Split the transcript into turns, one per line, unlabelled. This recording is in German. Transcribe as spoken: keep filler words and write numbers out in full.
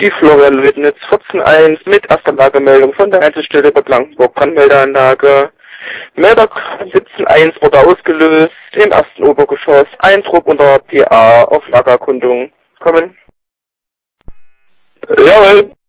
Die Florian Lödnitz vierzehn eins mit erster Lagemeldung von der Einzelstelle bei Blankenburg Brandmeldeanlage. Melder siebzehn eins wurde ausgelöst, im ersten Obergeschoss, ein Trupp unter P A auf Lagererkundung. Kommen.
Jawohl.